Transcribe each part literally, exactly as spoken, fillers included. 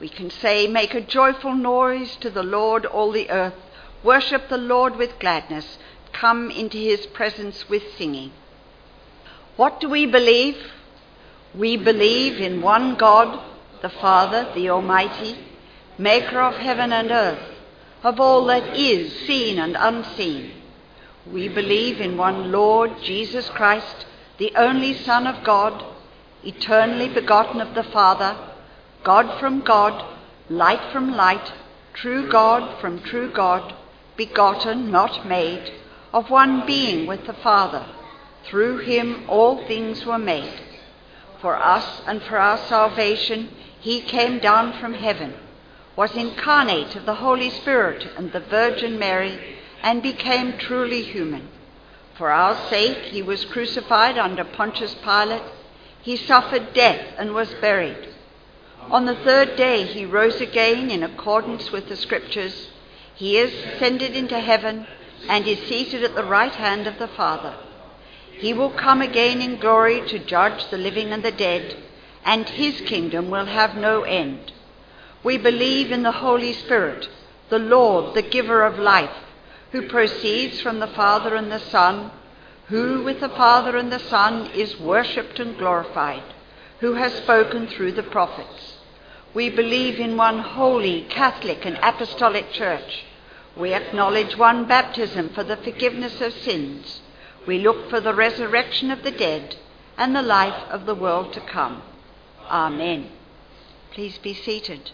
We can say, make a joyful noise to the Lord, all the earth. Worship the Lord with gladness. Come into his presence with singing. What do we believe? We believe in one God, the Father, the Almighty, maker of heaven and earth, of all that is seen and unseen. We believe in one Lord, Jesus Christ, the only Son of God, eternally begotten of the Father, God from God, light from light, true God from true God, begotten, not made, of one being with the Father. Through him all things were made. For us and for our salvation he came down from heaven, was incarnate of the Holy Spirit and the Virgin Mary, and became truly human. For our sake he was crucified under Pontius Pilate. He suffered death and was buried. On the third day he rose again in accordance with the Scriptures. He is ascended into heaven and is seated at the right hand of the Father. He will come again in glory to judge the living and the dead, and his kingdom will have no end. We believe in the Holy Spirit, the Lord, the giver of life, who proceeds from the Father and the Son, who with the Father and the Son is worshipped and glorified, who has spoken through the prophets. We believe in one holy, Catholic and Apostolic Church. We acknowledge one baptism for the forgiveness of sins. We look for the resurrection of the dead and the life of the world to come. Amen. Please be seated.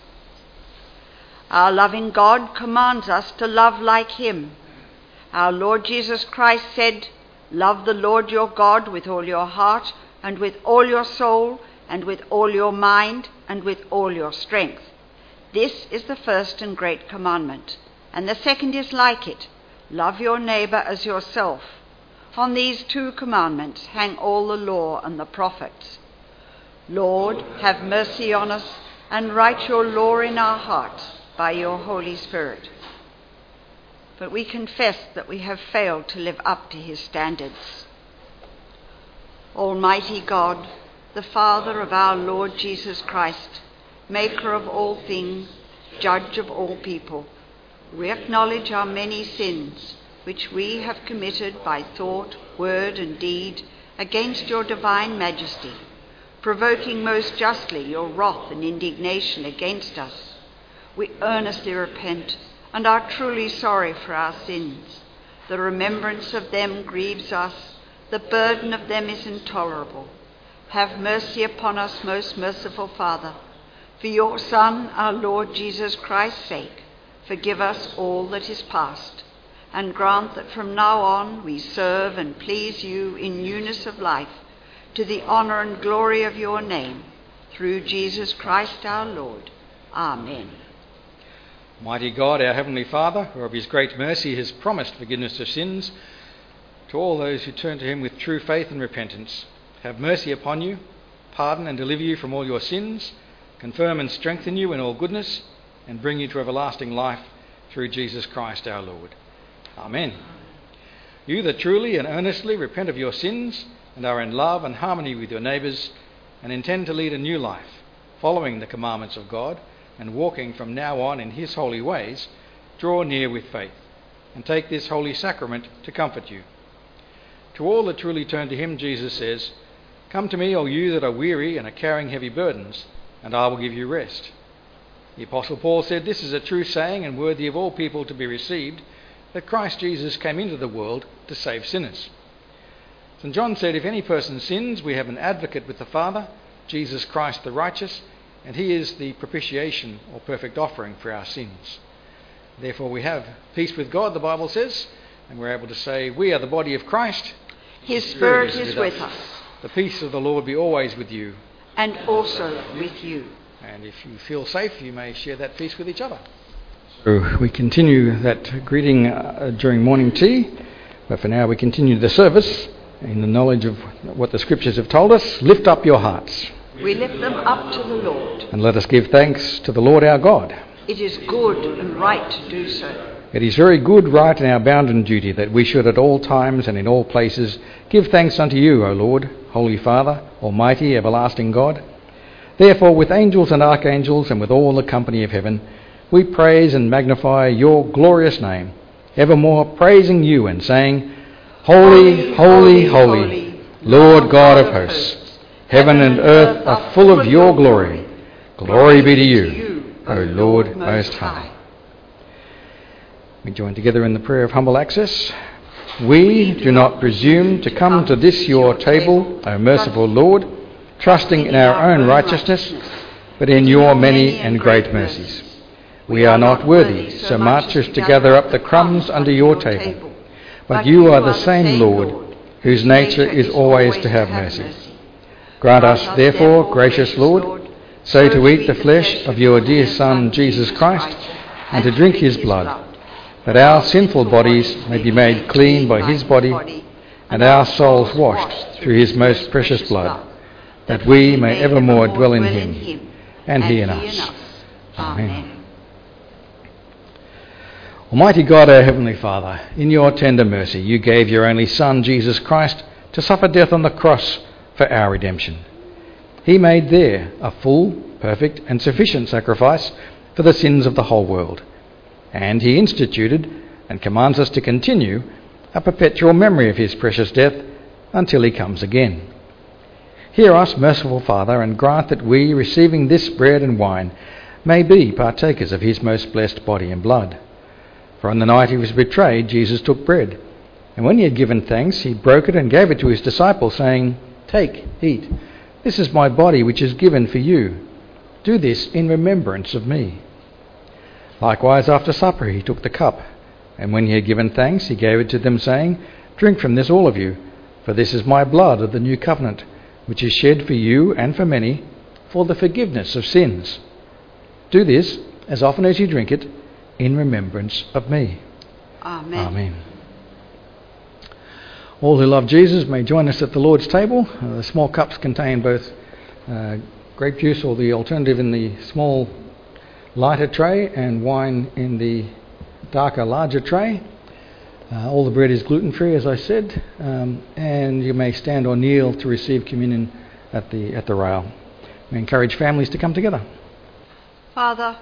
Our loving God commands us to love like him. Our Lord Jesus Christ said, "Love the Lord your God with all your heart and with all your soul and with all your mind and with all your strength." This is the first and great commandment. And the second is like it, love your neighbour as yourself. On these two commandments hang all the law and the prophets. Lord, have mercy on us and write your law in our hearts by your Holy Spirit. But we confess that we have failed to live up to his standards. Almighty God, the Father of our Lord Jesus Christ, maker of all things, judge of all people, we acknowledge our many sins which we have committed by thought, word, and deed against your divine majesty, provoking most justly your wrath and indignation against us. We earnestly repent and are truly sorry for our sins. The remembrance of them grieves us, the burden of them is intolerable. Have mercy upon us, most merciful Father. For your Son, our Lord Jesus Christ's sake, forgive us all that is past, and grant that from now on we serve and please you in newness of life, to the honour and glory of your name, through Jesus Christ our Lord. Amen. Mighty God, our Heavenly Father, who of his great mercy has promised forgiveness of sins to all those who turn to him with true faith and repentance, have mercy upon you, pardon and deliver you from all your sins, confirm and strengthen you in all goodness, and bring you to everlasting life through Jesus Christ our Lord. Amen. You that truly and earnestly repent of your sins and are in love and harmony with your neighbours and intend to lead a new life, following the commandments of God and walking from now on in his holy ways, draw near with faith and take this holy sacrament to comfort you. To all that truly turn to him, Jesus says, "Come to me, all you that are weary and are carrying heavy burdens, and I will give you rest." The Apostle Paul said, "This is a true saying and worthy of all people to be received, that Christ Jesus came into the world to save sinners." Saint John said, "If any person sins, we have an advocate with the Father, Jesus Christ the righteous, and he is the propitiation or perfect offering for our sins." Therefore we have peace with God, the Bible says, and we're able to say, "We are the body of Christ. His Spirit is with us. The peace of the Lord be always with you." And also with you. And if you feel safe, you may share that peace with each other. So we continue that greeting uh, during morning tea, but for now we continue the service in the knowledge of what the Scriptures have told us. Lift up your hearts. We lift them up to the Lord. And let us give thanks to the Lord our God. It is good and right to do so. It is very good, right, and our bounden duty that we should at all times and in all places give thanks unto you, O Lord, Holy Father, Almighty, everlasting God. Therefore, with angels and archangels and with all the company of heaven, we praise and magnify your glorious name, evermore praising you and saying, Holy, holy, holy, Lord God of hosts, heaven and earth are full of your glory. Glory be to you, O Lord Most High. We join together in the prayer of humble access. We do not presume to come to this your table, O merciful Lord, trusting in our own righteousness, but in your many and great mercies. We are not worthy so much as to gather up the crumbs under your table, but you are the same Lord, whose nature is always to have mercy. Grant us, therefore, gracious Lord, so to eat the flesh of your dear Son, Jesus Christ, and to drink his blood, that our sinful bodies may be made clean by his body, and our souls washed through his most precious blood, that we may evermore dwell in him, and he in us. Amen. Almighty God, our Heavenly Father, in your tender mercy you gave your only Son, Jesus Christ, to suffer death on the cross for our redemption. He made there a full, perfect and sufficient sacrifice for the sins of the whole world. And he instituted, and commands us to continue, a perpetual memory of his precious death until he comes again. Hear us, merciful Father, and grant that we, receiving this bread and wine, may be partakers of his most blessed body and blood. For on the night he was betrayed, Jesus took bread, and when he had given thanks, he broke it and gave it to his disciples, saying, Take, eat. This is my body which is given for you. Do this in remembrance of me. Likewise, after supper, he took the cup, and when he had given thanks, he gave it to them, saying, Drink from this, all of you, for this is my blood of the new covenant, which is shed for you and for many, for the forgiveness of sins. Do this, as often as you drink it, in remembrance of me. Amen. Amen. All who love Jesus may join us at the Lord's table. Uh, the small cups contain both uh, grape juice, or the alternative in the small lighter tray, and wine in the darker, larger tray. Uh, all the bread is gluten-free, as I said, um, and you may stand or kneel to receive communion at the at the rail. We encourage families to come together. Father,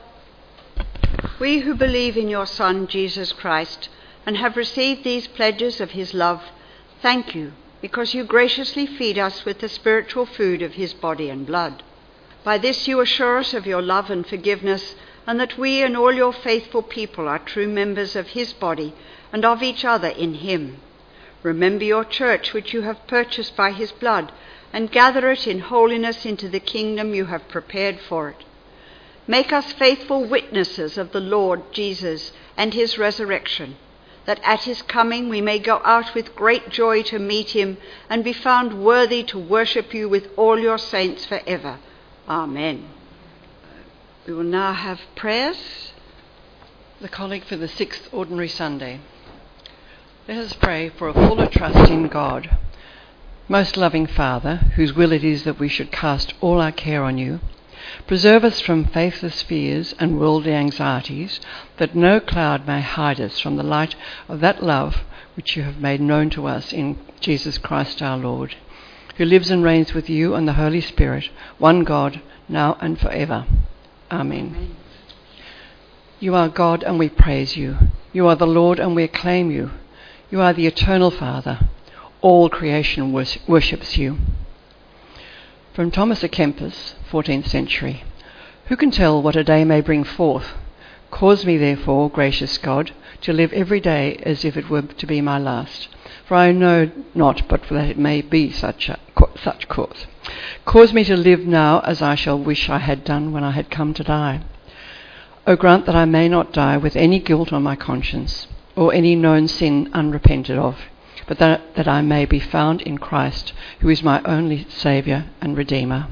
we who believe in your Son, Jesus Christ, and have received these pledges of his love, thank you, because you graciously feed us with the spiritual food of his body and blood. By this you assure us of your love and forgiveness, and that we and all your faithful people are true members of his body and of each other in him. Remember your church, which you have purchased by his blood, and gather it in holiness into the kingdom you have prepared for it. Make us faithful witnesses of the Lord Jesus and his resurrection, that at his coming we may go out with great joy to meet him and be found worthy to worship you with all your saints forever. Amen. We will now have prayers. The Collect for the sixth Ordinary Sunday. Let us pray for a fuller trust in God. Most loving Father, whose will it is that we should cast all our care on you, preserve us from faithless fears and worldly anxieties, that no cloud may hide us from the light of that love which you have made known to us in Jesus Christ our Lord, who lives and reigns with you and the Holy Spirit, one God, now and forever. Amen. Amen. You are God, and we praise you. You are the Lord, and we acclaim you. You are the eternal Father. All creation worships you. From Thomas à Kempis, fourteenth century. Who can tell what a day may bring forth? Cause me, therefore, gracious God, to live every day as if it were to be my last. For I know not but that it may be such a such course. Cause me to live now as I shall wish I had done when I had come to die. O grant that I may not die with any guilt on my conscience, or any known sin unrepented of, but that, that I may be found in Christ, who is my only Saviour and Redeemer.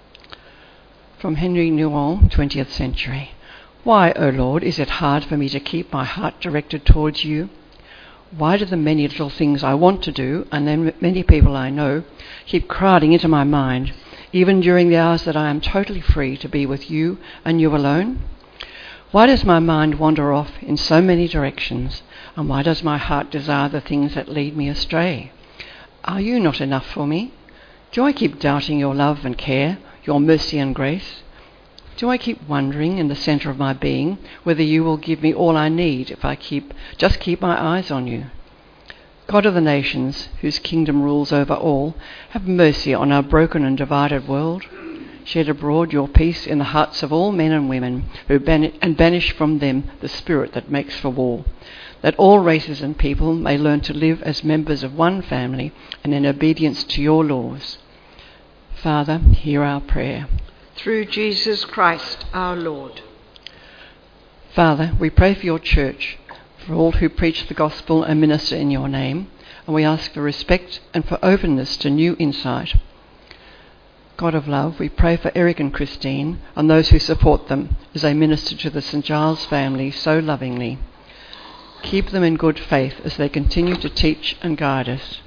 From Henry Nouwen, twentieth century. Why, O Lord, is it hard for me to keep my heart directed towards you? Why do the many little things I want to do, and then many people I know, keep crowding into my mind, even during the hours that I am totally free to be with you and you alone? Why does my mind wander off in so many directions, and why does my heart desire the things that lead me astray? Are you not enough for me? Do I keep doubting your love and care, your mercy and grace? Do I keep wondering in the centre of my being whether you will give me all I need if I keep just keep my eyes on you? God of the nations, whose kingdom rules over all, have mercy on our broken and divided world. Shed abroad your peace in the hearts of all men and women, who ban- and banish from them the spirit that makes for war, that all races and people may learn to live as members of one family and in obedience to your laws. Father, hear our prayer. Through Jesus Christ our Lord. Father, we pray for your church, for all who preach the gospel and minister in your name, and we ask for respect and for openness to new insight. God of love, we pray for Eric and Christine and those who support them as they minister to the Saint Giles family so lovingly. Keep them in good faith as they continue to teach and guide us.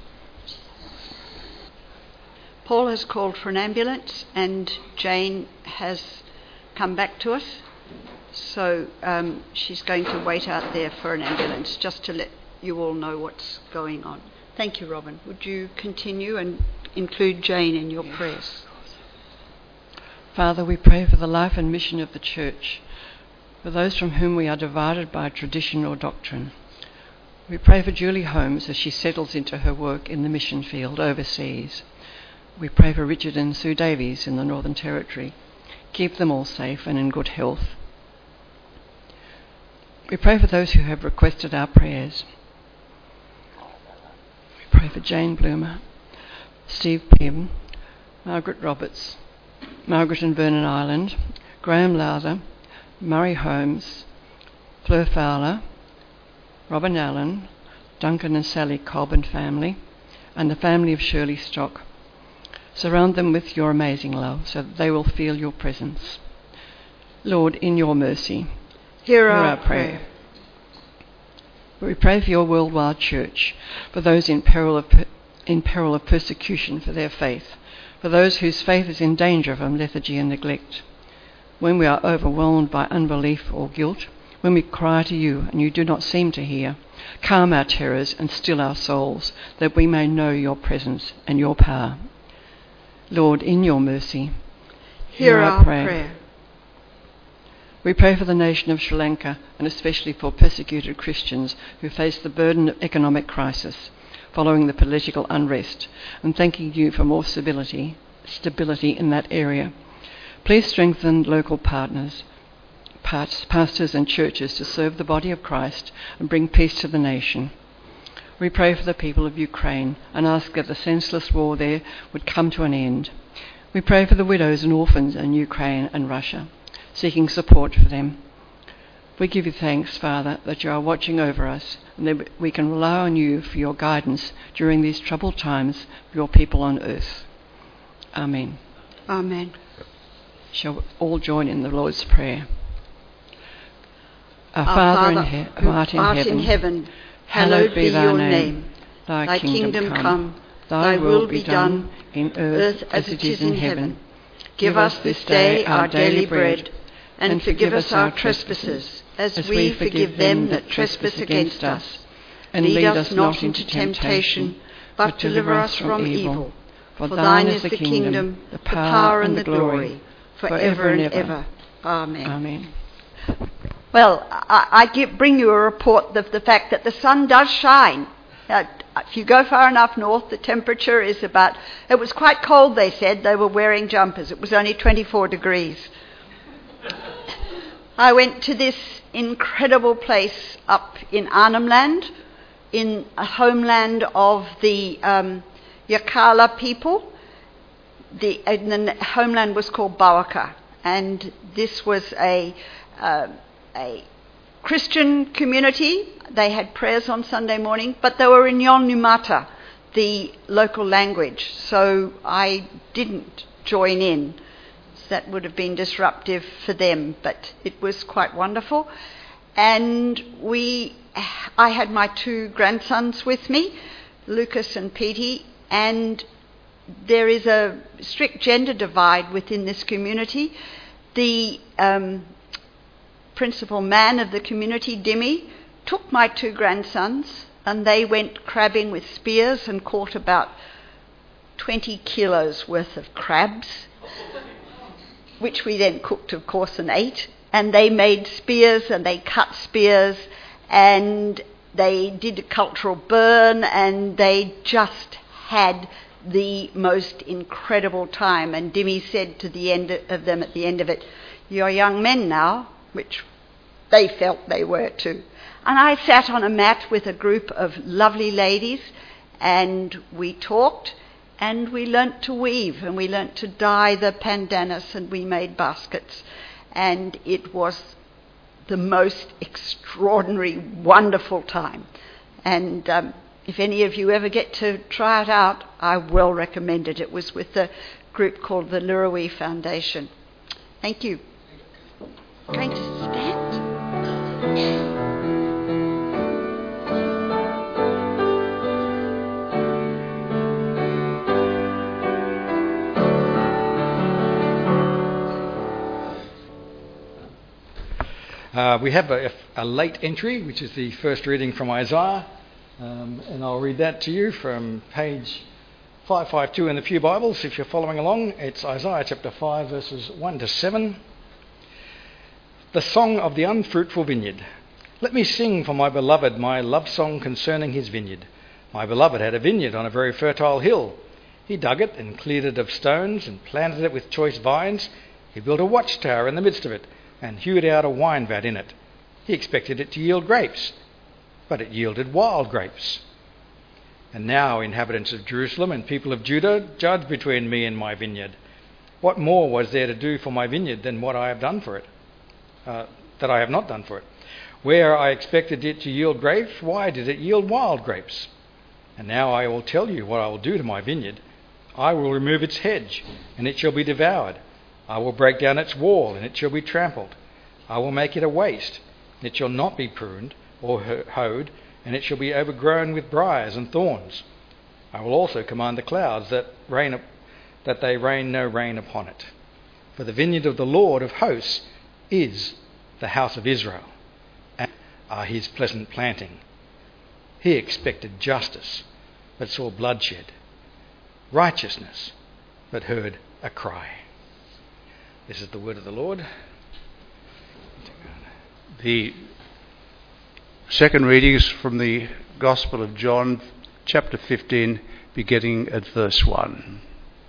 Paul has called for an ambulance and Jane has come back to us. So um, she's going to wait out there for an ambulance, just to let you all know what's going on. Thank you, Robin. Would you continue and include Jane in your prayers? Father, we pray for the life and mission of the Church, for those from whom we are divided by tradition or doctrine. We pray for Julie Holmes as she settles into her work in the mission field overseas. We pray for Richard and Sue Davies in the Northern Territory. Keep them all safe and in good health. We pray for those who have requested our prayers. We pray for Jane Bloomer, Steve Pym, Margaret Roberts, Margaret and Vernon Island, Graham Lowther, Murray Holmes, Fleur Fowler, Robin Allen, Duncan and Sally Cobb and family, and the family of Shirley Stock. Surround them with your amazing love so that they will feel your presence. Lord, in your mercy, Hear hear our, our prayer. We pray for your worldwide church, for those in peril of per- in peril of persecution for their faith, for those whose faith is in danger from lethargy and neglect. When we are overwhelmed by unbelief or guilt, when we cry to you and you do not seem to hear, calm our terrors and still our souls, that we may know your presence and your power. Lord, in your mercy, hear, hear our, our prayer. prayer. We pray for the nation of Sri Lanka, and especially for persecuted Christians who face the burden of economic crisis following the political unrest, and thanking you for more stability, stability in that area. Please strengthen local partners, pastors and churches to serve the body of Christ and bring peace to the nation. We pray for the people of Ukraine and ask that the senseless war there would come to an end. We pray for the widows and orphans in Ukraine and Russia, seeking support for them. We give you thanks, Father, that you are watching over us and that we can rely on you for your guidance during these troubled times for your people on earth. Amen. Amen. Shall we all join in the Lord's Prayer? Our, Our Father, Father, in he- who art in art heaven, in heaven, hallowed be your name. Thy, Thy kingdom come, thy will be done in earth as it is in heaven. Give us this day our daily bread, and forgive us our trespasses, as we forgive them that trespass against us. And lead us not into temptation, but deliver us from evil. For thine is the kingdom, the power and the glory, forever and ever. Amen. Amen. Well, I, I give, bring you a report of the fact that the sun does shine. Uh, if you go far enough north, the temperature is about... It was quite cold, they said. They were wearing jumpers. It was only twenty-four degrees. I went to this incredible place up in Arnhem Land, in a homeland of the um, Yirrkala people. The, and the homeland was called Bawaka. And this was a... Uh, a Christian community. They had prayers on Sunday morning, but they were in Yolngu-Matha, the local language, so I didn't join in. That would have been disruptive for them, but it was quite wonderful. And we, I had my two grandsons with me, Lucas and Petey, and there is a strict gender divide within this community. The um, principal man of the community, Dimmy, took my two grandsons and they went crabbing with spears and caught about twenty kilos worth of crabs. which we then cooked, of course, and ate. And they made spears, and they cut spears, and they did a cultural burn, and they just had the most incredible time. And Dimmy said to the end of them at the end of it, "You're young men now," which they felt they were too. And I sat on a mat with a group of lovely ladies, and we talked, and we learnt to weave, and we learnt to dye the pandanus, and we made baskets. And it was the most extraordinary, wonderful time. And um, if any of you ever get to try it out, I will recommend it. It was with a group called the Lurui Foundation. Thank you. Going to stand? Uh, we have a, a late entry, which is the first reading from Isaiah, um, and I'll read that to you from page five fifty-two in the Pew Bibles. If you're following along, it's Isaiah chapter five, verses one to seven. The Song of the Unfruitful Vineyard. Let me sing for my beloved my love song concerning his vineyard. My beloved had a vineyard on a very fertile hill. He dug it and cleared it of stones and planted it with choice vines. He built a watchtower in the midst of it and hewed out a wine vat in it. He expected it to yield grapes, but it yielded wild grapes. And now, inhabitants of Jerusalem and people of Judah, judge between me and my vineyard. What more was there to do for my vineyard than what I have done for it, uh, that I have not done for it? Where I expected it to yield grapes, why did it yield wild grapes? And now I will tell you what I will do to my vineyard. I will remove its hedge, and it shall be devoured. I will break down its wall, and it shall be trampled. I will make it a waste, and it shall not be pruned or hoed, and it shall be overgrown with briars and thorns. I will also command the clouds that rain, that they rain no rain upon it. For the vineyard of the Lord of hosts is the house of Israel, and are his pleasant planting. He expected justice, but saw bloodshed, righteousness, but heard a cry. This is the word of the Lord. The second reading is from the Gospel of John, chapter fifteen, beginning at verse one.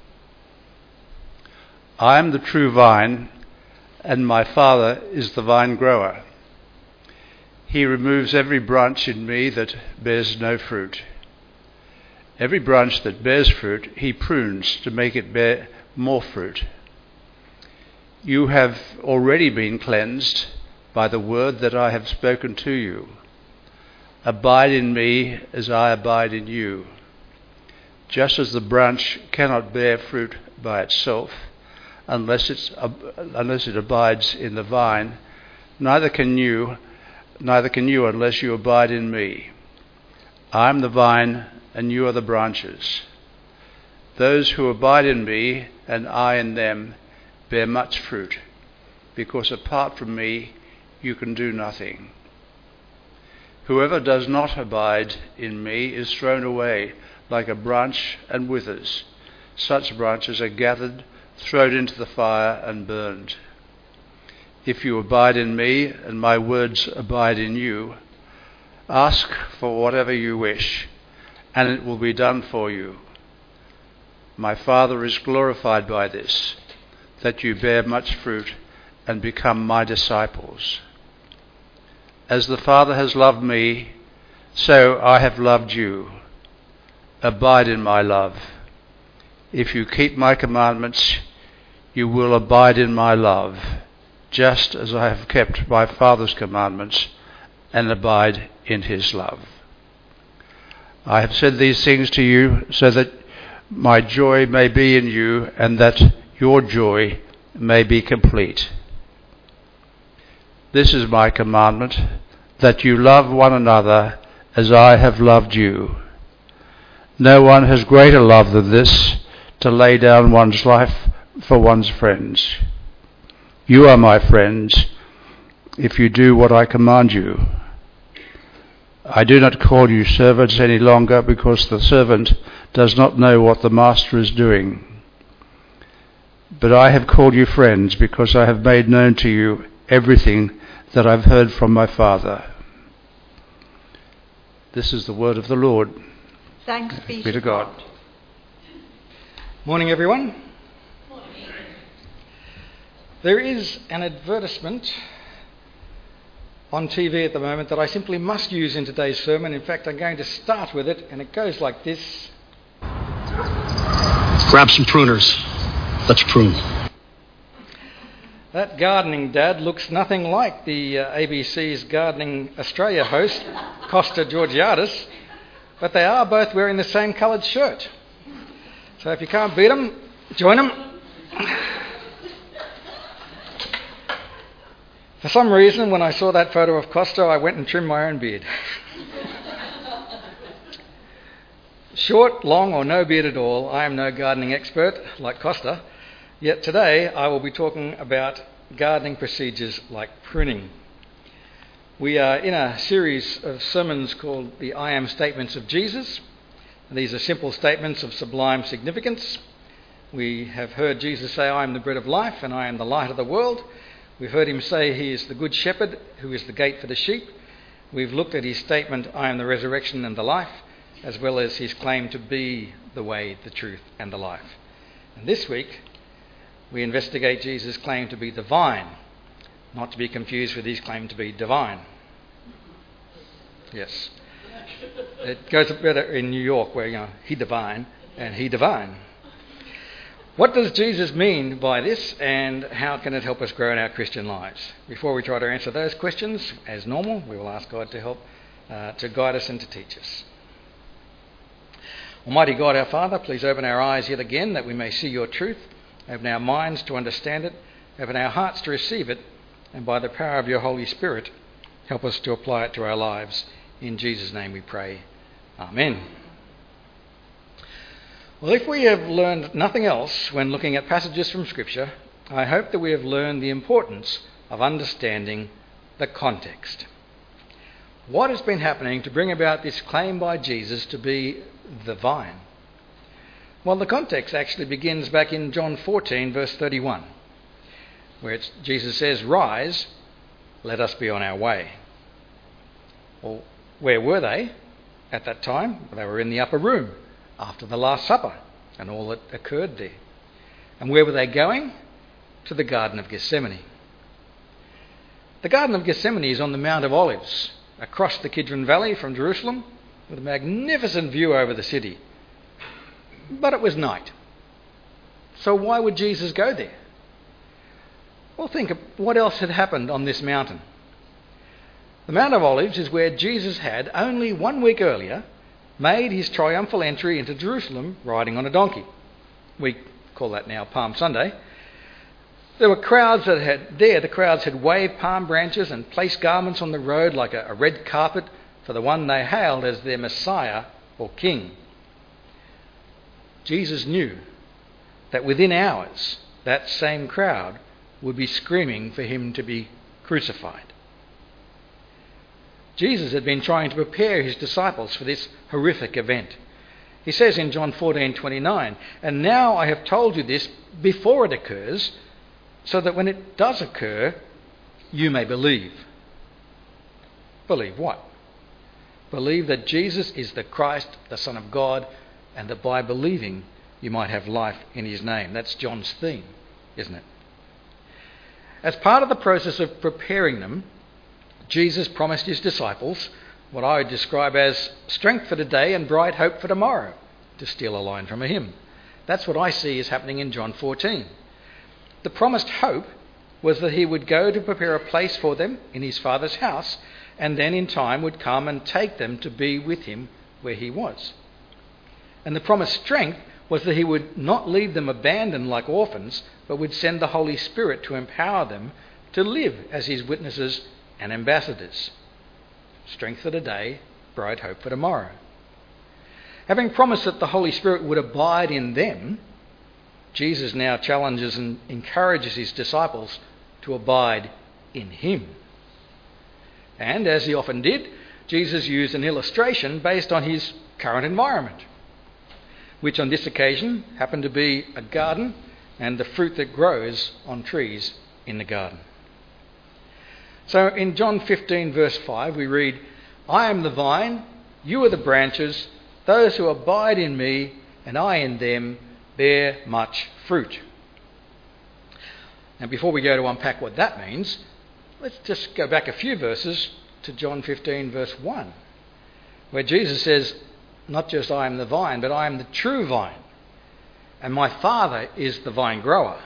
I am the true vine, and my Father is the vine grower. He removes every branch in me that bears no fruit. Every branch that bears fruit, he prunes to make it bear more fruit. You have already been cleansed by the word that I have spoken to you. Abide in me as I abide in you. Just as the branch cannot bear fruit by itself unless, it's, unless it abides in the vine, neither can you, neither can you unless you abide in me. I am the vine, and you are the branches. Those who abide in me, and I in them, bear much fruit, because apart from me you can do nothing. Whoever does not abide in me is thrown away like a branch and withers. Such branches are gathered, thrown into the fire and burned. If you abide in me and my words abide in you, ask for whatever you wish, and it will be done for you. My Father is glorified by this, that you bear much fruit and become my disciples. As the Father has loved me, so I have loved you. Abide in my love. If you keep my commandments, you will abide in my love, just as I have kept my Father's commandments and abide in his love. I have said these things to you so that my joy may be in you and that your joy may be complete. This is my commandment, that you love one another as I have loved you. No one has greater love than this, to lay down one's life for one's friends. You are my friends, if you do what I command you. I do not call you servants any longer, because the servant does not know what the master is doing. But I have called you friends because I have made known to you everything that I've heard from my Father. This is the word of the Lord. Thanks be, Be to God. Morning, everyone. Morning. There is an advertisement on T V at the moment that I simply must use in today's sermon. In fact, I'm going to start with it, and it goes like this. Grab some pruners. Let's prune. That gardening dad looks nothing like the uh, A B C's Gardening Australia host, Costa Georgiadis, but they are both wearing the same coloured shirt. So if you can't beat them, join them. For some reason, when I saw that photo of Costa, I went and trimmed my own beard. Short, long, or no beard at all, I am no gardening expert like Costa. Yet today I will be talking about gardening procedures like pruning. We are in a series of sermons called the I Am Statements of Jesus. These are simple statements of sublime significance. We have heard Jesus say, I am the bread of life and I am the light of the world. We've heard him say he is the good shepherd who is the gate for the sheep. We've looked at his statement, I am the resurrection and the life, as well as his claim to be the way, the truth and the life. And this week we investigate Jesus' claim to be the vine, not to be confused with his claim to be divine. Yes. It goes better in New York where, you know, he divine and he divine. What does Jesus mean by this, and how can it help us grow in our Christian lives? Before we try to answer those questions, as normal, we will ask God to help, uh, to guide us and to teach us. Almighty God, our Father, please open our eyes yet again that we may see your truth. Open our minds to understand it, open our hearts to receive it, and by the power of your Holy Spirit, help us to apply it to our lives. In Jesus' name we pray. Amen. Well, if we have learned nothing else when looking at passages from Scripture, I hope that we have learned the importance of understanding the context. What has been happening to bring about this claim by Jesus to be the vine? Well, the context actually begins back in John fourteen, verse thirty-one, where it's, Jesus says, rise, let us be on our way. Well, where were they at that time? Well, they were in the upper room after the Last Supper and all that occurred there. And where were they going? To the Garden of Gethsemane. The Garden of Gethsemane is on the Mount of Olives, across the Kidron Valley from Jerusalem, with a magnificent view over the city. But it was night. So why would Jesus go there? Well, think of what else had happened on this mountain. The Mount of Olives is where Jesus had, only one week earlier, made his triumphal entry into Jerusalem riding on a donkey. We call that now Palm Sunday. There were crowds that had, there the crowds had waved palm branches and placed garments on the road like a, a red carpet for the one they hailed as their Messiah or King. Jesus knew that within hours that same crowd would be screaming for him to be crucified. Jesus had been trying to prepare his disciples for this horrific event. He says in John fourteen twenty-nine, and now I have told you this before it occurs, so that when it does occur, you may believe. Believe what? Believe that Jesus is the Christ, the Son of God, and that by believing you might have life in his name. That's John's theme, isn't it? As part of the process of preparing them, Jesus promised his disciples what I would describe as strength for today and bright hope for tomorrow, to steal a line from a hymn. That's what I see is happening in John fourteen. The promised hope was that he would go to prepare a place for them in his Father's house, and then in time would come and take them to be with him where he was. And the promised strength was that he would not leave them abandoned like orphans, but would send the Holy Spirit to empower them to live as his witnesses and ambassadors. Strength for today, bright hope for tomorrow. Having promised that the Holy Spirit would abide in them, Jesus now challenges and encourages his disciples to abide in him. And as he often did, Jesus used an illustration based on his current environment, which on this occasion happened to be a garden and the fruit that grows on trees in the garden. So in John fifteen verse five we read, "I am the vine, you are the branches. Those who abide in me and I in them bear much fruit." Now before we go to unpack what that means, let's just go back a few verses to John fifteen verse one, where Jesus says, not just I am the vine, but I am the true vine, and my Father is the vine grower.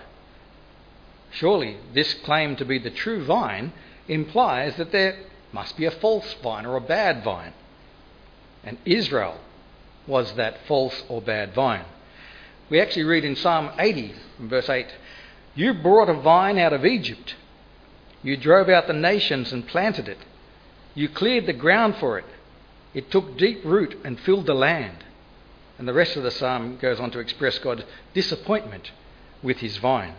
Surely this claim to be the true vine implies that there must be a false vine or a bad vine. And Israel was that false or bad vine. We actually read in Psalm eighty, verse eight, "You brought a vine out of Egypt. You drove out the nations and planted it. You cleared the ground for it. It took deep root and filled the land." And the rest of the psalm goes on to express God's disappointment with his vine.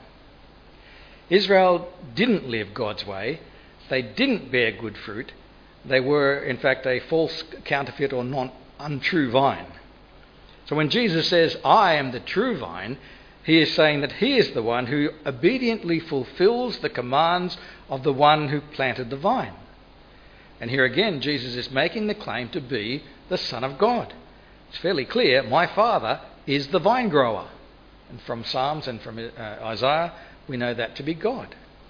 Israel didn't live God's way. They didn't bear good fruit. They were, in fact, a false, counterfeit or non untrue vine. So when Jesus says, "I am the true vine," he is saying that he is the one who obediently fulfills the commands of the one who planted the vine. And here again, Jesus is making the claim to be the Son of God. It's fairly clear, my Father is the vine grower. And from Psalms and from uh, Isaiah, we know that to be God.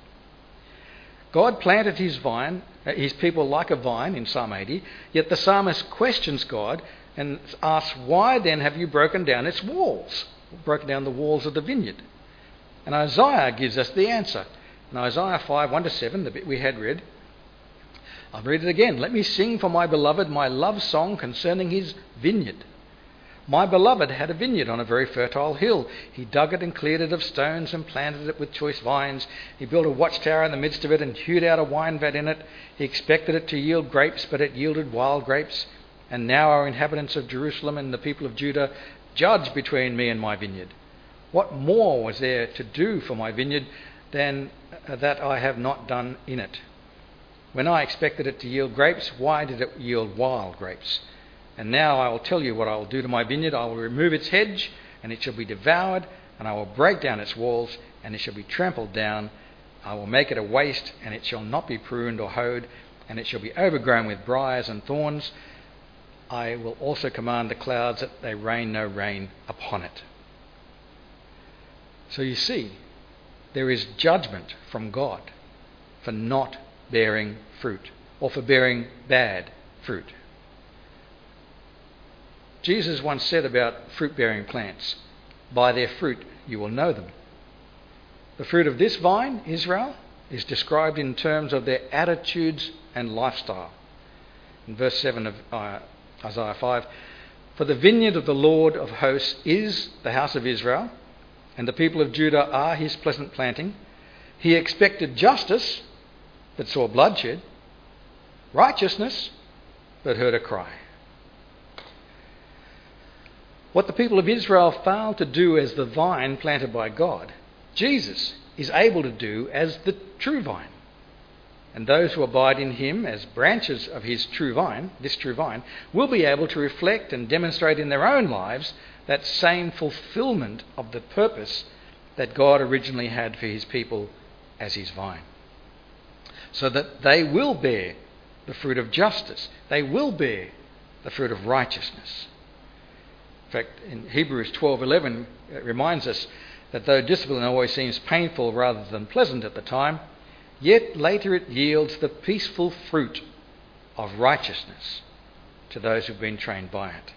God planted his vine, uh, his people like a vine in Psalm eighty, yet the psalmist questions God and asks, "Why then have you broken down its walls?" Broken down the walls of the vineyard. And Isaiah gives us the answer. In Isaiah five, one to seven, the bit we had read, I'll read it again. "Let me sing for my beloved my love song concerning his vineyard. My beloved had a vineyard on a very fertile hill. He dug it and cleared it of stones and planted it with choice vines. He built a watchtower in the midst of it and hewed out a wine vat in it. He expected it to yield grapes, but it yielded wild grapes. And now our inhabitants of Jerusalem and the people of Judah judge between me and my vineyard. What more was there to do for my vineyard than that I have not done in it? When I expected it to yield grapes, why did it yield wild grapes? And now I will tell you what I will do to my vineyard. I will remove its hedge, and it shall be devoured, and I will break down its walls, and it shall be trampled down. I will make it a waste, and it shall not be pruned or hoed, and it shall be overgrown with briars and thorns. I will also command the clouds that they rain no rain upon it." So you see, there is judgment from God for not bearing fruit, or for bearing bad fruit. Jesus once said about fruit-bearing plants, "By their fruit you will know them." The fruit of this vine, Israel, is described in terms of their attitudes and lifestyle. In verse seven of uh, Isaiah five, "For the vineyard of the Lord of hosts is the house of Israel, and the people of Judah are his pleasant planting. He expected justice, but saw bloodshed, righteousness, but heard a cry." What the people of Israel failed to do as the vine planted by God, Jesus is able to do as the true vine. And those who abide in him as branches of his true vine, this true vine, will be able to reflect and demonstrate in their own lives that same fulfillment of the purpose that God originally had for his people as his vine. So that they will bear the fruit of justice. They will bear the fruit of righteousness. In fact, in Hebrews twelve eleven, it reminds us that though discipline always seems painful rather than pleasant at the time, yet later it yields the peaceful fruit of righteousness to those who've been trained by it.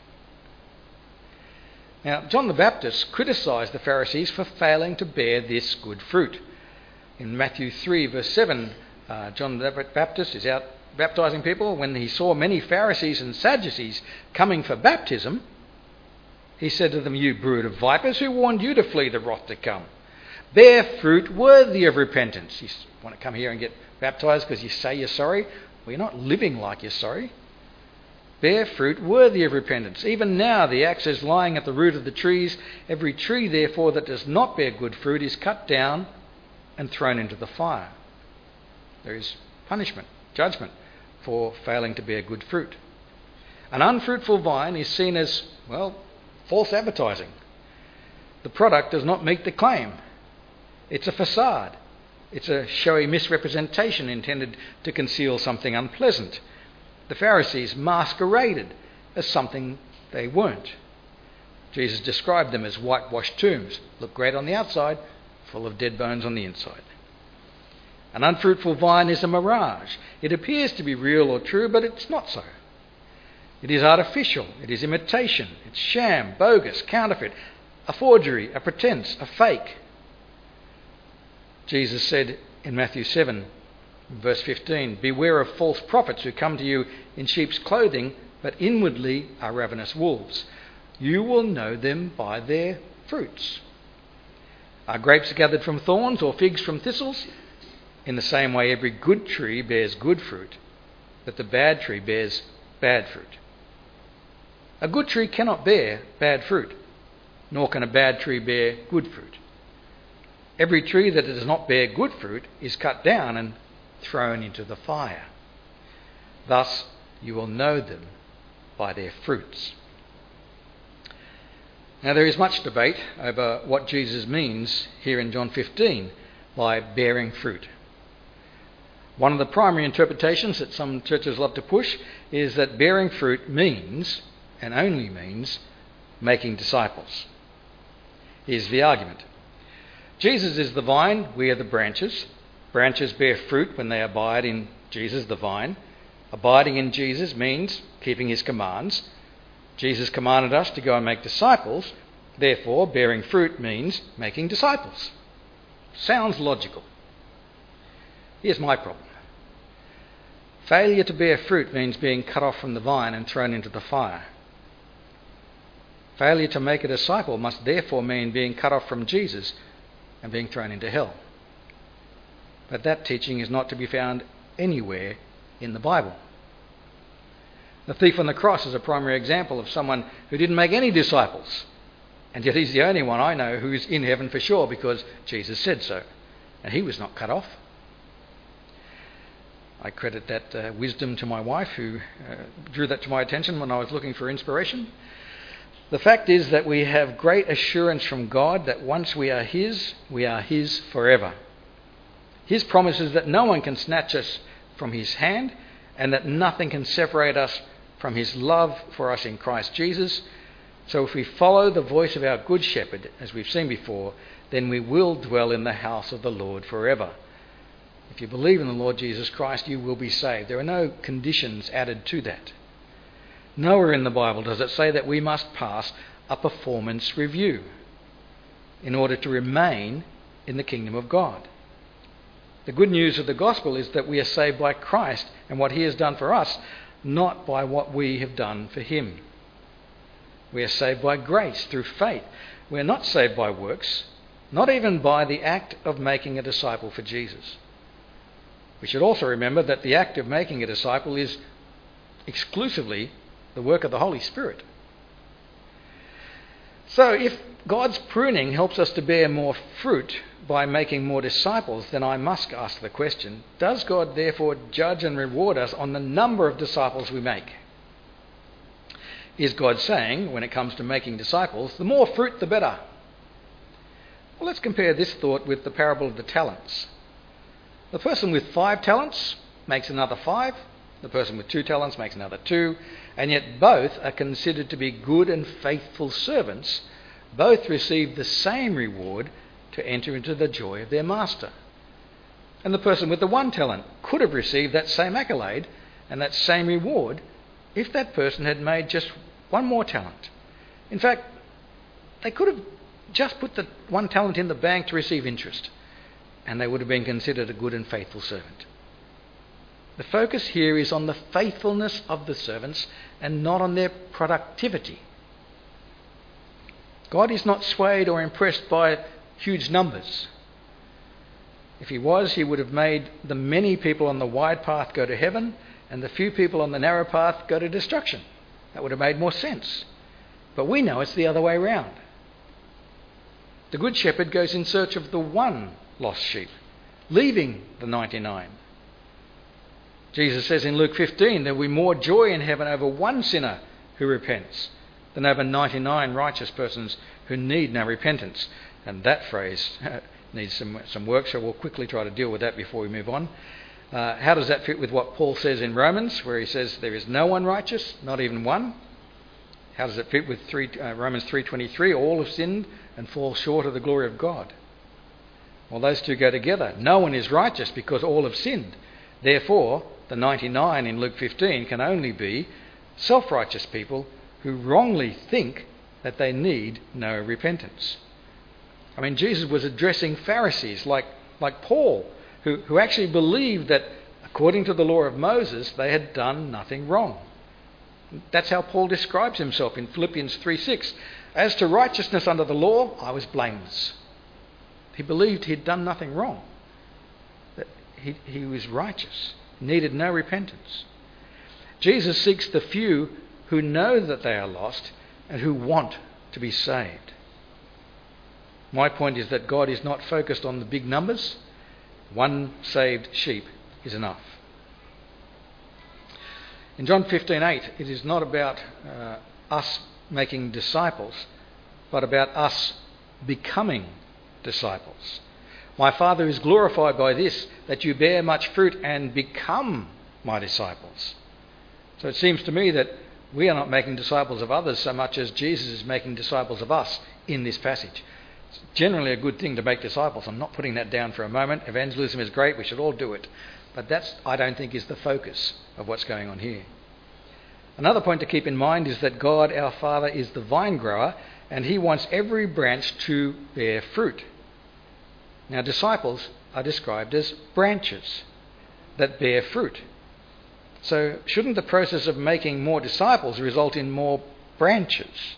Now, John the Baptist criticised the Pharisees for failing to bear this good fruit. In Matthew three, verse seven, uh, John the Baptist is out baptising people. When he saw many Pharisees and Sadducees coming for baptism, he said to them, "You brood of vipers, who warned you to flee the wrath to come? Bear fruit worthy of repentance." You want to come here and get baptised because you say you're sorry? Well, you're not living like you're sorry. Bear fruit worthy of repentance. Even now the axe is lying at the root of the trees. Every tree, therefore, that does not bear good fruit is cut down and thrown into the fire. There is punishment, judgment, for failing to bear good fruit. An unfruitful vine is seen as, well, false advertising. The product does not meet the claim. It's a facade. It's a showy misrepresentation intended to conceal something unpleasant. The Pharisees masqueraded as something they weren't. Jesus described them as whitewashed tombs. Look great on the outside, full of dead bones on the inside. An unfruitful vine is a mirage. It appears to be real or true, but it's not so. It is artificial. It is imitation. It's sham, bogus, counterfeit, a forgery, a pretense, a fake. Jesus said in Matthew seven, verse fifteen, "Beware of false prophets who come to you in sheep's clothing, but inwardly are ravenous wolves. You will know them by their fruits. Are grapes gathered from thorns or figs from thistles? In the same way, every good tree bears good fruit, but the bad tree bears bad fruit. A good tree cannot bear bad fruit, nor can a bad tree bear good fruit. Every tree that does not bear good fruit is cut down and thrown into the fire. Thus you will know them by their fruits." Now there is much debate over what Jesus means here in John fifteen by bearing fruit. One of the primary interpretations that some churches love to push is that bearing fruit means, and only means, making disciples. Here's the argument. Jesus is the vine, we are the branches. Branches bear fruit when they abide in Jesus, the vine. Abiding in Jesus means keeping his commands. Jesus commanded us to go and make disciples. Therefore, bearing fruit means making disciples. Sounds logical. Here's my problem. Failure to bear fruit means being cut off from the vine and thrown into the fire. Failure to make a disciple must therefore mean being cut off from Jesus and being thrown into hell. But that teaching is not to be found anywhere in the Bible. The thief on the cross is a primary example of someone who didn't make any disciples, and yet he's the only one I know who's in heaven for sure because Jesus said so, and he was not cut off. I credit that uh, wisdom to my wife, who uh, drew that to my attention when I was looking for inspiration. The fact is that we have great assurance from God that once we are his, we are his forever. His promise is that no one can snatch us from his hand, and that nothing can separate us from his love for us in Christ Jesus. So if we follow the voice of our good shepherd, as we've seen before, then we will dwell in the house of the Lord forever. If you believe in the Lord Jesus Christ, you will be saved. There are no conditions added to that. Nowhere in the Bible does it say that we must pass a performance review in order to remain in the kingdom of God. The good news of the gospel is that we are saved by Christ and what he has done for us, not by what we have done for him. We are saved by grace through faith. We are not saved by works, not even by the act of making a disciple for Jesus. We should also remember that the act of making a disciple is exclusively the work of the Holy Spirit. So if God's pruning helps us to bear more fruit by making more disciples, then I must ask the question, does God therefore judge and reward us on the number of disciples we make? Is God saying, when it comes to making disciples, the more fruit the better? Well, let's compare this thought with the parable of the talents. The person with five talents makes another five. The person with two talents makes another two. And yet both are considered to be good and faithful servants. Both receive the same reward to enter into the joy of their master. And the person with the one talent could have received that same accolade and that same reward if that person had made just one more talent. In fact, they could have just put the one talent in the bank to receive interest, and they would have been considered a good and faithful servant. The focus here is on the faithfulness of the servants and not on their productivity. God is not swayed or impressed by huge numbers. If he was, he would have made the many people on the wide path go to heaven and the few people on the narrow path go to destruction. That would have made more sense. But we know it's the other way round. The good shepherd goes in search of the one lost sheep, leaving the ninety-nine. Jesus says in Luke fifteen, there will be more joy in heaven over one sinner who repents than over ninety-nine righteous persons who need no repentance. And that phrase needs some, some work, so we'll quickly try to deal with that before we move on. Uh, how does that fit with what Paul says in Romans, where he says there is no one righteous, not even one? How does it fit with three, uh, Romans three twenty-three? All have sinned and fall short of the glory of God. Well, those two go together. No one is righteous because all have sinned. Therefore, the ninety-nine in Luke fifteen can only be self-righteous people who wrongly think that they need no repentance. I mean, Jesus was addressing Pharisees like, like Paul, who, who actually believed that according to the law of Moses, they had done nothing wrong. That's how Paul describes himself in Philippians three six. As to righteousness under the law, I was blameless. He believed he'd done nothing wrong, that he, he was righteous, needed no repentance. Jesus seeks the few who know that they are lost and who want to be saved. My point is that God is not focused on the big numbers. One saved sheep is enough. In John fifteen eight, it is not about uh, us making disciples, but about us becoming disciples. My Father is glorified by this, that you bear much fruit and become my disciples. So it seems to me that we are not making disciples of others so much as Jesus is making disciples of us in this passage. It's generally a good thing to make disciples. I'm not putting that down for a moment. Evangelism is great. We should all do it. But that's, I don't think, is the focus of what's going on here. Another point to keep in mind is that God, our Father, is the vine grower, and he wants every branch to bear fruit. Now, disciples are described as branches that bear fruit. So shouldn't the process of making more disciples result in more branches?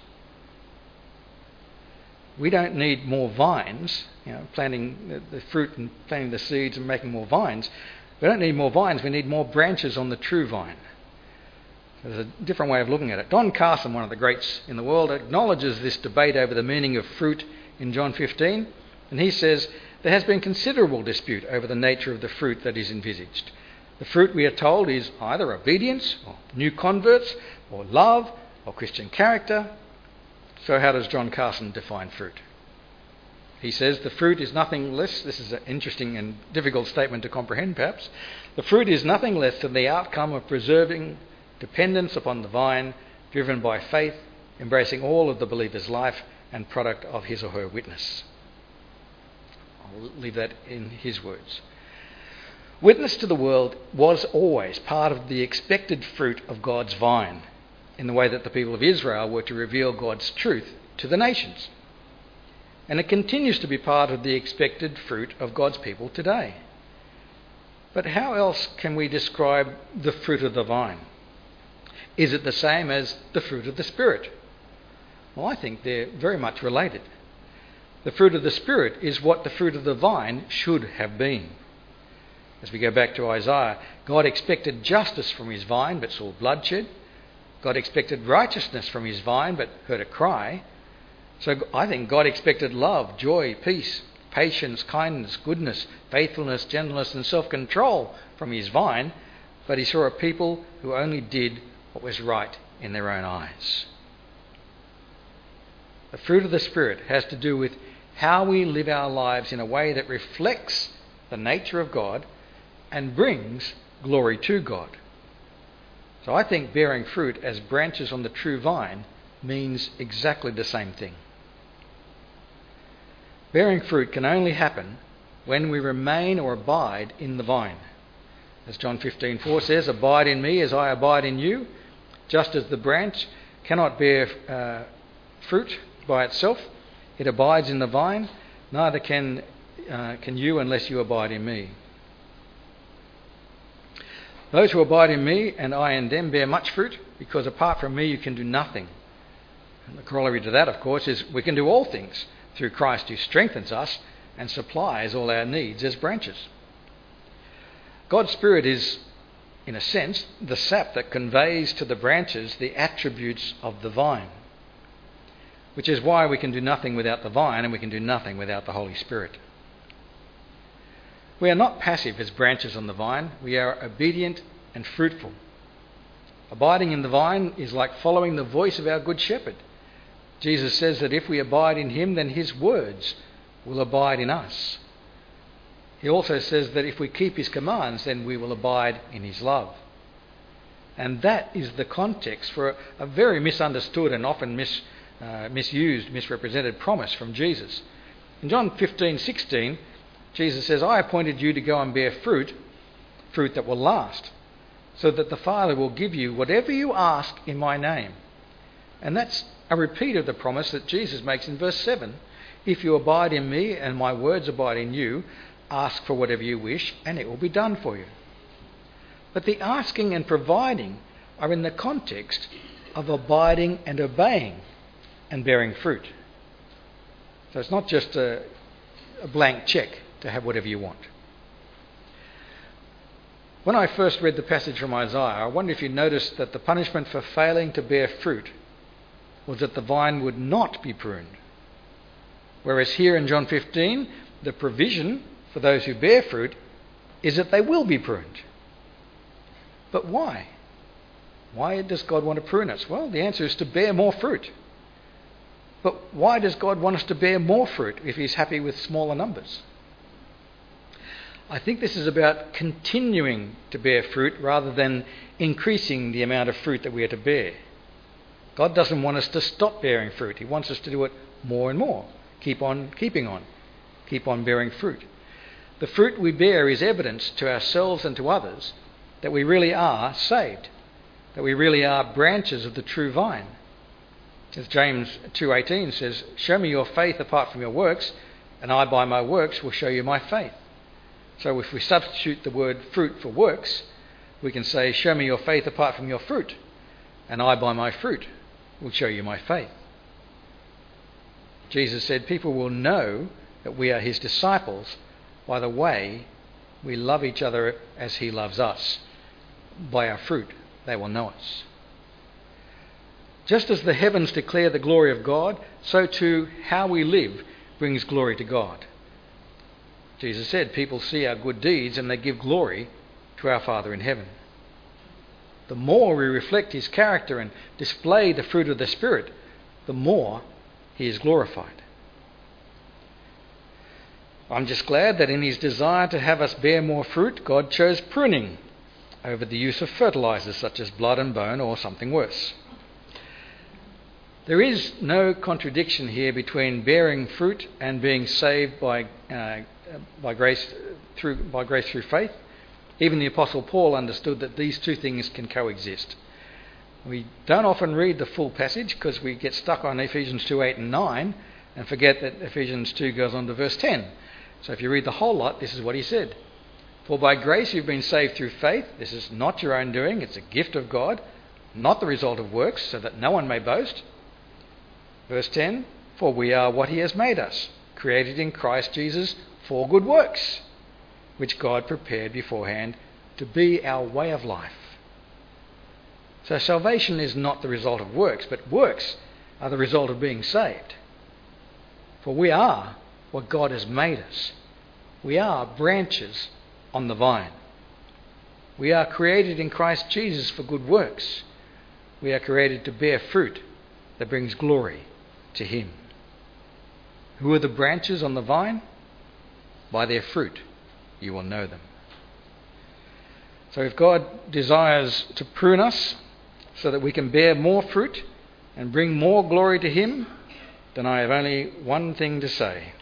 We don't need more vines, you know, planting the fruit and planting the seeds and making more vines. We don't need more vines, we need more branches on the true vine. There's a different way of looking at it. Don Carson, one of the greats in the world, acknowledges this debate over the meaning of fruit in John fifteen, and he says there has been considerable dispute over the nature of the fruit that is envisaged. The fruit, we are told, is either obedience, or new converts, or love, or Christian character. So how does John Carson define fruit? He says the fruit is nothing less, this is an interesting and difficult statement to comprehend perhaps, the fruit is nothing less than the outcome of preserving dependence upon the vine, driven by faith, embracing all of the believer's life and product of his or her witness. I'll leave that in his words. Witness to the world was always part of the expected fruit of God's vine, in the way that the people of Israel were to reveal God's truth to the nations. And it continues to be part of the expected fruit of God's people today. But how else can we describe the fruit of the vine? Is it the same as the fruit of the Spirit? Well, I think they're very much related. The fruit of the Spirit is what the fruit of the vine should have been. As we go back to Isaiah, God expected justice from his vine but saw bloodshed. God expected righteousness from his vine but heard a cry. So I think God expected love, joy, peace, patience, kindness, goodness, faithfulness, gentleness and self-control from his vine, but he saw a people who only did what was right in their own eyes. The fruit of the Spirit has to do with how we live our lives in a way that reflects the nature of God and brings glory to God. So I think bearing fruit as branches on the true vine means exactly the same thing. Bearing fruit can only happen when we remain or abide in the vine. As John fifteen four says, abide in me as I abide in you. Just as the branch cannot bear uh, fruit by itself, it abides in the vine, neither can, uh, can you unless you abide in me. Those who abide in me and I in them bear much fruit, because apart from me you can do nothing. And the corollary to that, of course, is we can do all things through Christ who strengthens us and supplies all our needs as branches. God's Spirit is, in a sense, the sap that conveys to the branches the attributes of the vine, which is why we can do nothing without the vine and we can do nothing without the Holy Spirit. We are not passive as branches on the vine. We are obedient and fruitful. Abiding in the vine is like following the voice of our good shepherd. Jesus says that if we abide in him, then his words will abide in us. He also says that if we keep his commands, then we will abide in his love. And that is the context for a, a very misunderstood and often mis, uh, misused, misrepresented promise from Jesus. In John fifteen sixteen, Jesus says, I appointed you to go and bear fruit, fruit that will last, so that the Father will give you whatever you ask in my name. And that's a repeat of the promise that Jesus makes in verse seven. If you abide in me and my words abide in you, ask for whatever you wish and it will be done for you. But the asking and providing are in the context of abiding and obeying and bearing fruit. So it's not just a, a blank cheque to have whatever you want. When I first read the passage from Isaiah, I wonder if you noticed that the punishment for failing to bear fruit was that the vine would not be pruned. Whereas here in John fifteen, the provision for those who bear fruit is that they will be pruned. But why? Why does God want to prune us? Well, the answer is to bear more fruit. But why does God want us to bear more fruit if he's happy with smaller numbers? I think this is about continuing to bear fruit rather than increasing the amount of fruit that we are to bear. God doesn't want us to stop bearing fruit. He wants us to do it more and more. Keep on keeping on. Keep on bearing fruit. The fruit we bear is evidence to ourselves and to others that we really are saved, that we really are branches of the true vine. As James two eighteen says, show me your faith apart from your works, and I by my works will show you my faith. So if we substitute the word fruit for works, we can say, show me your faith apart from your fruit, and I by my fruit will show you my faith. Jesus said people will know that we are his disciples by the way we love each other as he loves us. By our fruit, they will know us. Just as the heavens declare the glory of God, so too how we live brings glory to God. Jesus said people see our good deeds and they give glory to our Father in heaven. The more we reflect his character and display the fruit of the Spirit, the more he is glorified. I'm just glad that in his desire to have us bear more fruit, God chose pruning over the use of fertilizers such as blood and bone or something worse. There is no contradiction here between bearing fruit and being saved by uh, by grace through by grace through faith. Even the Apostle Paul understood that these two things can coexist. We don't often read the full passage because we get stuck on Ephesians two, eight and nine and forget that Ephesians two goes on to verse ten. So if you read the whole lot, this is what he said. For by grace you've been saved through faith. This is not your own doing, it's a gift of God, not the result of works, so that no one may boast. Verse ten, for we are what he has made us, created in Christ Jesus for good works, which God prepared beforehand to be our way of life. So salvation is not the result of works, but works are the result of being saved. For we are what God has made us. We are branches on the vine. We are created in Christ Jesus for good works. We are created to bear fruit that brings glory to him. Who are the branches on the vine? By their fruit you will know them. So if God desires to prune us so that we can bear more fruit and bring more glory to him, then I have only one thing to say.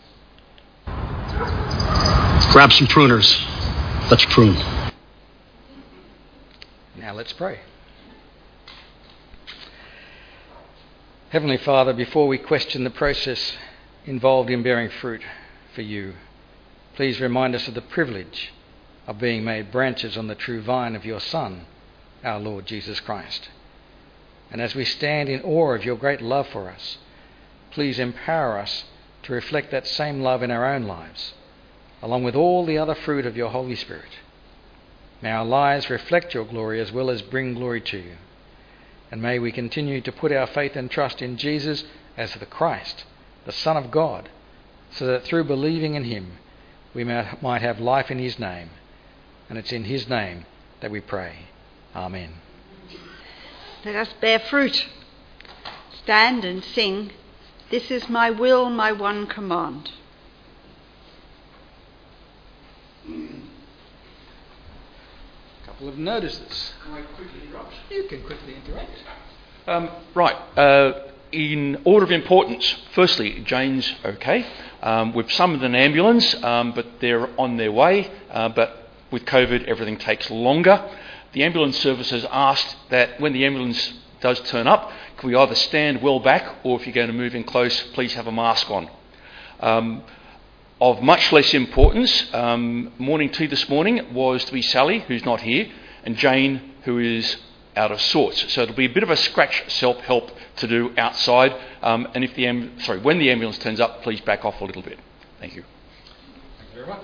Grab some pruners. Let's prune. Now let's pray. Heavenly Father, before we question the process involved in bearing fruit for you, please remind us of the privilege of being made branches on the true vine of your Son, our Lord Jesus Christ. And as we stand in awe of your great love for us, please empower us to reflect that same love in our own lives, along with all the other fruit of your Holy Spirit. May our lives reflect your glory as well as bring glory to you. And may we continue to put our faith and trust in Jesus as the Christ, the Son of God, so that through believing in him, we might have life in his name. And it's in his name that we pray. Amen. Let us bear fruit. Stand and sing. This is my will, my one command. couple of notices. Can I quickly interrupt? You can quickly interrupt. Um, right. Uh, in order of importance, firstly, Jane's okay. Um, we've summoned an ambulance, um, but they're on their way. Uh, but with COVID, everything takes longer. The ambulance service has asked that when the ambulance does turn up, can we either stand well back, or if you're going to move in close, please have a mask on. Um, of much less importance, um, morning tea this morning was to be Sally, who's not here, and Jane, who is out of sorts. So it'll be a bit of a scratch self-help to do outside. Um, and if the am- sorry, when the ambulance turns up, please back off a little bit. Thank you. Thank you very much.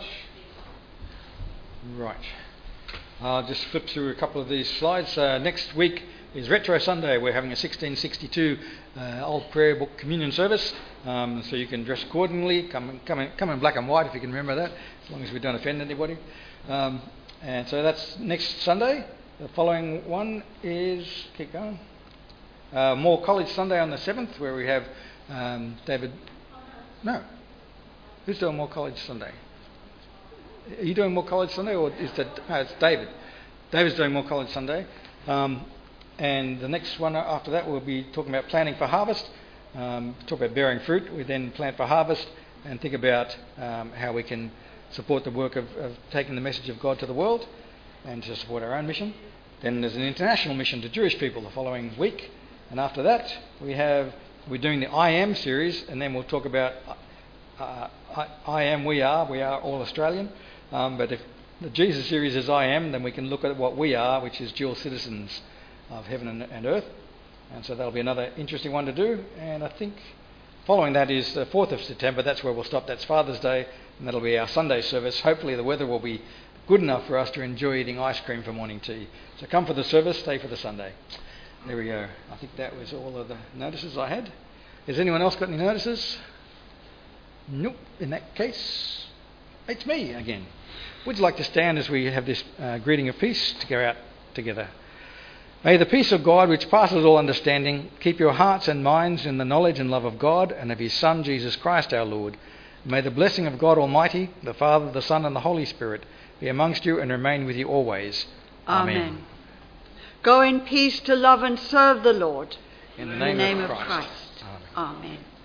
Right. I'll just flip through a couple of these slides. Uh, next week is Retro Sunday. We're having a sixteen sixty-two uh, Old Prayer Book Communion service, um, so you can dress accordingly. Come, come, in, come in black and white if you can remember that, as long as we don't offend anybody. Um, and so that's next Sunday. The following one is, keep going, uh, More College Sunday on the seventh, where we have um, David. No, who's doing More College Sunday? Are you doing More College Sunday, or is that no, it's David? David's doing More College Sunday. Um, and the next one after that, we'll be talking about planning for harvest. Um, talk about bearing fruit. We then plant for harvest and think about um, how we can support the work of, of taking the message of God to the world and to support our own mission. Then there's an international mission to Jewish people the following week. And after that, we have we're doing the I Am series, and then we'll talk about uh, I, I Am, We Are, We Are All Australian. Um, but if the Jesus series is I Am, then we can look at what we are, which is dual citizens of heaven and, and earth. And so that'll be another interesting one to do. And I think following that is the fourth of September. That's where we'll stop. That's Father's Day, and that'll be our Sunday service. Hopefully the weather will be good enough for us to enjoy eating ice cream for morning tea. So come for the service, stay for the Sunday. There we go. I think that was all of the notices I had. Has anyone else got any notices? Nope. In that case, it's me again. Would you like to stand as we have this uh, greeting of peace to go out together? May the peace of God, which passes all understanding, keep your hearts and minds in the knowledge and love of God and of his Son, Jesus Christ our Lord. May the blessing of God Almighty, the Father, the Son and the Holy Spirit be amongst you and remain with you always. Amen. Amen. Go in peace to love and serve the Lord. In the In name, the name of of Christ. Christ. Amen. Amen.